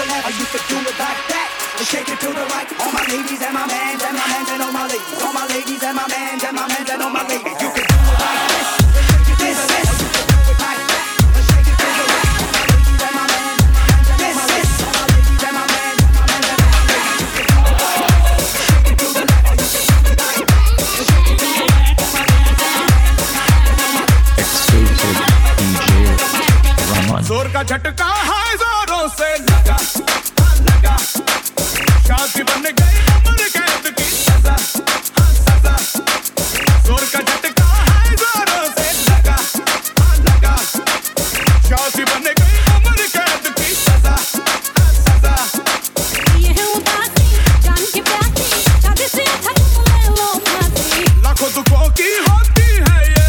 left, or you could do it like that. And shake it to the right. All my ladies and my mans and my mans and all my ladies. All my ladies and my mans and my mans and all my ladies. You can do it like this. This is. You can do it like that. And shake it to the right. All my ladies and my mans and my mans and all my ladies. All my ladies and my mans and my mans and all my ladies. You can do it like this. Shake it to the left, or you can do it like that. And shake it to the right. All my ladies and my mans and my mans and all my ladies. Exclusive DJ Raman. जोर का झटका है जोरों से लगा लगा शादी बन गई उम्र कैद की सजा सजा जोर का झटका है जोरों से लगा लगा शादी बन गई उम्र कैद की सजा सजा ये है उदासी जान के प्यासी शादी से अच्छा तुम ले लो फांसी लाखों दुखों की होती है ये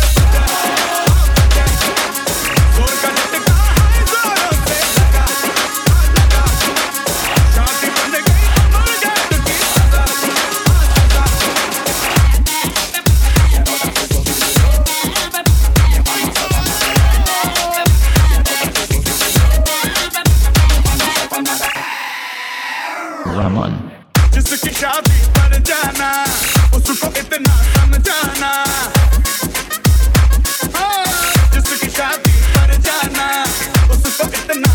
जोर का झटका है जोरों से लगा लगा शादी बन गई उम्र कैद की सजा Raman. जिसकी शादी पर जाना उसको इतना समझाना हाँ, जिसकी शादी पर जाना उसको इतना